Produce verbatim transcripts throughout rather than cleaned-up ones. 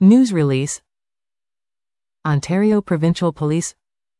News release. Ontario Provincial Police,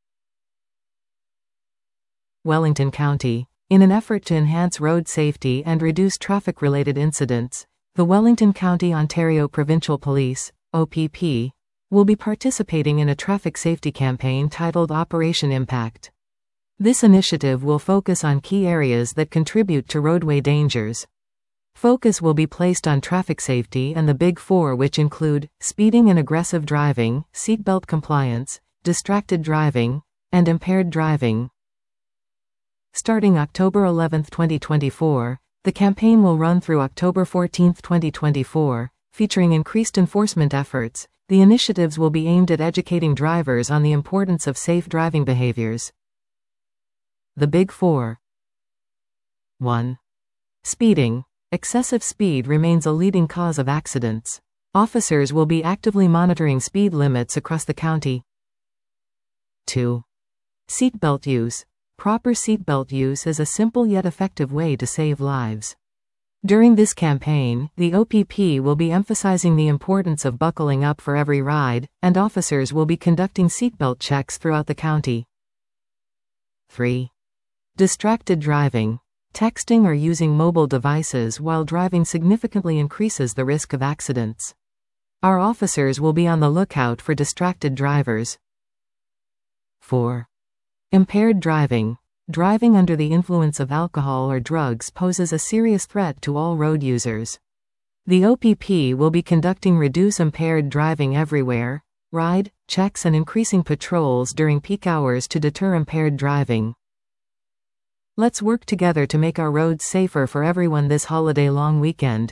Wellington County. In an effort to enhance road safety and reduce traffic-related incidents, the Wellington County Ontario Provincial Police, O P P, will be participating in a traffic safety campaign titled Operation Impact. This initiative will focus on key areas that contribute to roadway dangers. Focus will be placed on traffic safety and the Big Four, which include speeding and aggressive driving, seatbelt compliance, distracted driving, and impaired driving. Starting October eleventh, twenty twenty-four, the campaign will run through October fourteenth, twenty twenty-four, featuring increased enforcement efforts. The initiatives will be aimed at educating drivers on the importance of safe driving behaviors. The Big Four. one. Speeding. Excessive speed remains a leading cause of accidents. Officers will be actively monitoring speed limits across the county. two. Seatbelt use. Proper seatbelt use is a simple yet effective way to save lives. During this campaign, the O P P will be emphasizing the importance of buckling up for every ride, and officers will be conducting seatbelt checks throughout the county. three. Distracted driving. Texting or using mobile devices while driving significantly increases the risk of accidents. Our officers will be on the lookout for distracted drivers. four. Impaired driving. Driving under the influence of alcohol or drugs poses a serious threat to all road users. The O P P will be conducting Reduce Impaired Driving Everywhere ride checks and increasing patrols during peak hours to deter impaired driving. Let's work together to make our roads safer for everyone this holiday-long weekend.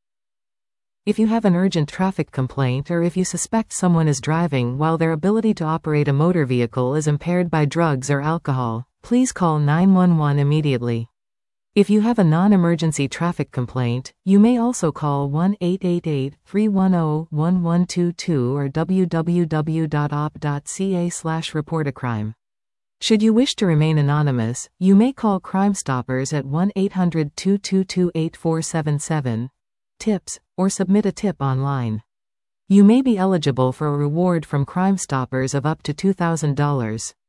If you have an urgent traffic complaint or if you suspect someone is driving while their ability to operate a motor vehicle is impaired by drugs or alcohol, please call nine one one immediately. If you have a non-emergency traffic complaint, you may also call one eight eight eight, three one zero, one one two two or w w w dot o p dot c a slash report a crime. Should you wish to remain anonymous, you may call Crime Stoppers at one eight hundred, two two two, eight four seven seven, tips, or submit a tip online. You may be eligible for a reward from Crime Stoppers of up to two thousand dollars.